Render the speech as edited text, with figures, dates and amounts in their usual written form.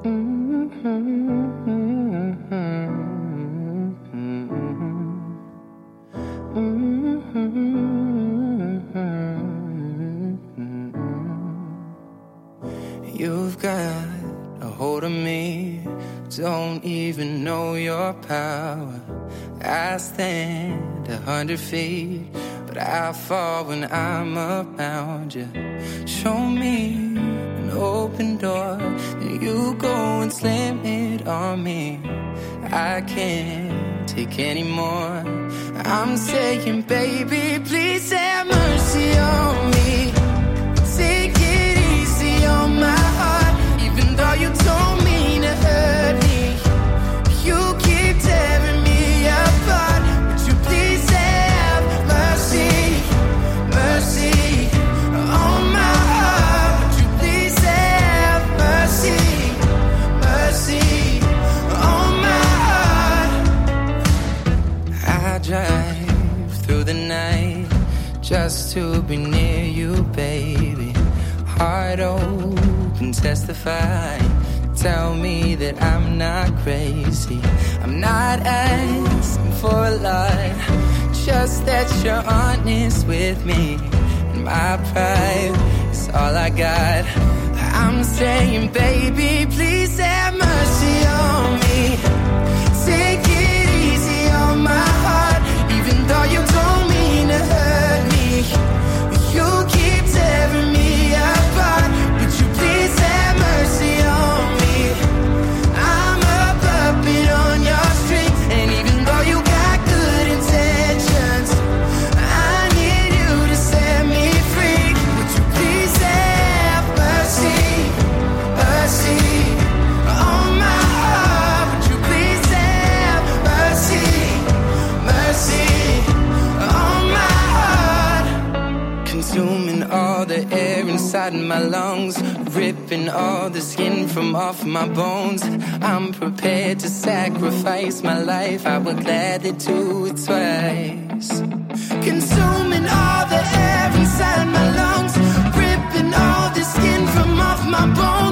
You've got a hold of me, don't even know your power. I stand 100 feet, but I fall when I'm around you. Show me an open door, then you go and slam it on me. I can't take any more. I'm saying, baby, please have mercy on me. Take it easy on my heart, even though you don't mean to hurt me. You keep tearing me apart. Would you please have mercy, mercy on my heart? Would you please have mercy, mercy on my heart? I drive through the night just to be near you, baby. Heart open, testify. Tell me that I'm not crazy. I'm not asking for a lot, just that you're honest with me. And my pride is all I got. I'm saying, baby, please have mercy on me. Take it easy on my heart, even though you don't mean to hurt me. You keep tearing me apart. Would you please have mercy on me? I'm a puppet on your string, and even though you got good intentions, I need you to set me free. Would you please have mercy, mercy on my heart? Would you please have mercy, mercy on my heart? Consuming all the air inside my lungs, ripping all the skin from off my bones. I'm prepared to sacrifice my life. I would gladly do it twice. Consuming all the air inside my lungs, ripping all the skin from off my bones.